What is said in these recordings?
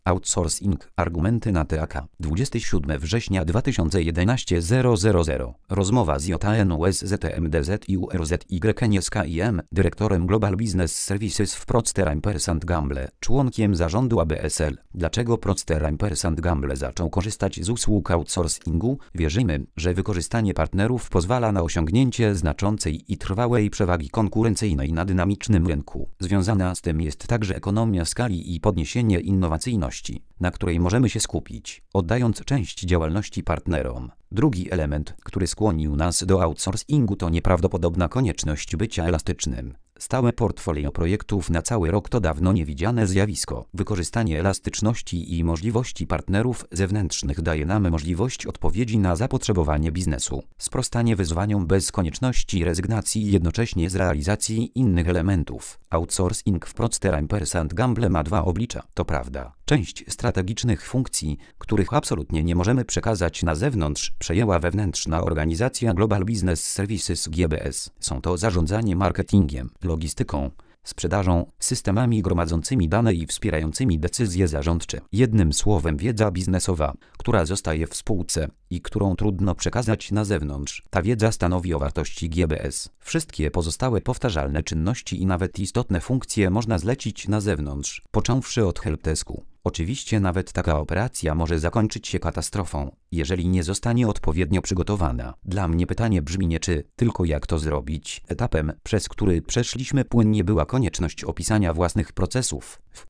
Outsourcing. Argumenty na TAK. 27 września 2011 000. Rozmowa z JNUSZTMDZIURZYNSKIM, dyrektorem Global Business Services w Procter & Gamble, członkiem zarządu ABSL. Dlaczego Procter & Gamble zaczął korzystać z usług outsourcingu? Wierzymy, że wykorzystanie partnerów pozwala na osiągnięcie znaczącej i trwałej przewagi konkurencyjnej na dynamicznym rynku. Związana z tym jest także ekonomia skali i podniesienie innowacyjności, na której możemy się skupić, oddając część działalności partnerom. Drugi element, który skłonił nas do outsourcingu, to nieprawdopodobna konieczność bycia elastycznym. Stałe portfolio projektów na cały rok to dawno niewidziane zjawisko. Wykorzystanie elastyczności i możliwości partnerów zewnętrznych daje nam możliwość odpowiedzi na zapotrzebowanie biznesu, sprostanie wyzwaniom bez konieczności rezygnacji jednocześnie z realizacji innych elementów. Outsourcing w Procter & Gamble ma dwa oblicza, to prawda. Część strategicznych funkcji, których absolutnie nie możemy przekazać na zewnątrz, przejęła wewnętrzna organizacja Global Business Services GBS. Są to zarządzanie marketingiem, logistyką, sprzedażą, systemami gromadzącymi dane i wspierającymi decyzje zarządcze. Jednym słowem wiedza biznesowa, która zostaje w spółce i którą trudno przekazać na zewnątrz. Ta wiedza stanowi o wartości GBS. Wszystkie pozostałe powtarzalne czynności i nawet istotne funkcje można zlecić na zewnątrz, począwszy od helpdesku. Oczywiście nawet taka operacja może zakończyć się katastrofą, jeżeli nie zostanie odpowiednio przygotowana. Dla mnie pytanie brzmi nie czy, tylko jak to zrobić. Etapem, przez który przeszliśmy płynnie, była konieczność opisania własnych procesów. W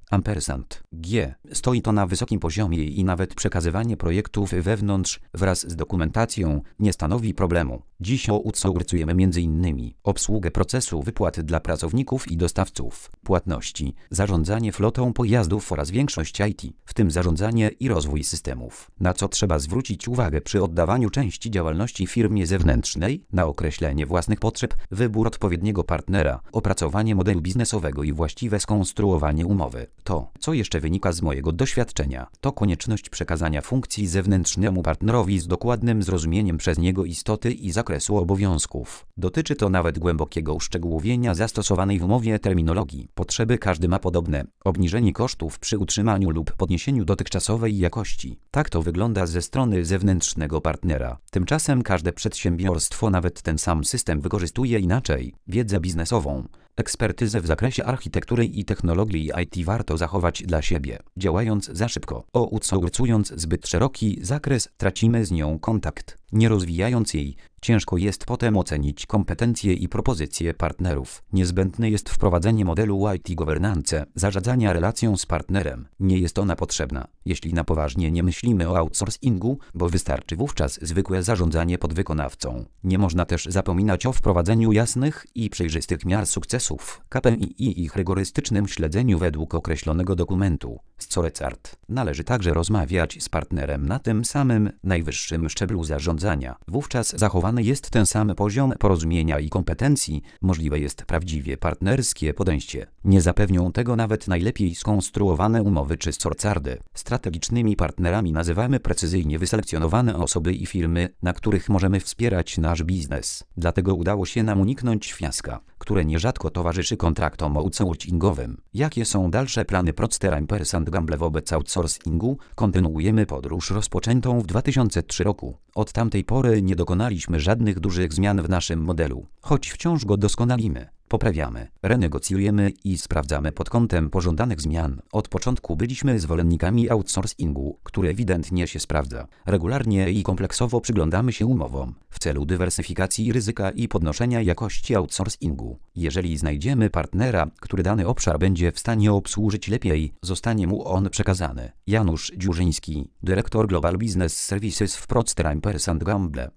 P&G stoi to na wysokim poziomie i nawet przekazywanie projektów wewnątrz wraz z dokumentacją nie stanowi problemu. Dziś outsourcujemy m.in. obsługę procesu wypłat dla pracowników i dostawców, płatności, zarządzanie flotą pojazdów oraz większość IT, w tym zarządzanie i rozwój systemów. Na co trzeba zwrócić uwagę przy oddawaniu części działalności firmie zewnętrznej? Na określenie własnych potrzeb, wybór odpowiedniego partnera, opracowanie modelu biznesowego i właściwe skonstruowanie umowy. To, co jeszcze wynika z mojego doświadczenia, to konieczność przekazania funkcji zewnętrznemu partnerowi z dokładnym zrozumieniem przez niego istoty i zakresu obowiązków. Dotyczy to nawet głębokiego uszczegółowienia zastosowanej w umowie terminologii. Potrzeby każdy ma podobne. Obniżenie kosztów przy utrzymaniu lub podniesieniu dotychczasowej jakości. Tak to wygląda ze strony zewnętrznego partnera. Tymczasem każde przedsiębiorstwo nawet ten sam system wykorzystuje inaczej. Wiedzę biznesową, ekspertyzę w zakresie architektury i technologii IT warto zachować dla siebie. Działając za szybko, outsourcując zbyt szeroki zakres, tracimy z nią kontakt. Nie rozwijając jej, ciężko jest potem ocenić kompetencje i propozycje partnerów. Niezbędne jest wprowadzenie modelu IT governance, zarządzania relacją z partnerem. Nie jest ona potrzebna, jeśli na poważnie nie myślimy o outsourcingu, bo wystarczy wówczas zwykłe zarządzanie podwykonawcą. Nie można też zapominać o wprowadzeniu jasnych i przejrzystych miar sukcesów, KPI i ich rygorystycznym śledzeniu według określonego dokumentu. Scorecard. Należy także rozmawiać z partnerem na tym samym, najwyższym szczeblu zarządzania. Wówczas zachowany jest ten sam poziom porozumienia i kompetencji, możliwe jest prawdziwie partnerskie podejście. Nie zapewnią tego nawet najlepiej skonstruowane umowy czy scorecardy. Strategicznymi partnerami nazywamy precyzyjnie wyselekcjonowane osoby i firmy, na których możemy wspierać nasz biznes. Dlatego udało się nam uniknąć fiaska, które nierzadko towarzyszy kontraktom outsourcingowym. Jakie są dalsze plany Procter & Gamble wobec outsourcingu? Kontynuujemy podróż rozpoczętą w 2003 roku. Od tamtej pory nie dokonaliśmy żadnych dużych zmian w naszym modelu, choć wciąż go doskonalimy. Poprawiamy, renegocjujemy i sprawdzamy pod kątem pożądanych zmian. Od początku byliśmy zwolennikami outsourcingu, który ewidentnie się sprawdza. Regularnie i kompleksowo przyglądamy się umowom w celu dywersyfikacji ryzyka i podnoszenia jakości outsourcingu. Jeżeli znajdziemy partnera, który dany obszar będzie w stanie obsłużyć lepiej, zostanie mu on przekazany. Janusz Dziurzyński, dyrektor Global Business Services w Procter & Gamble.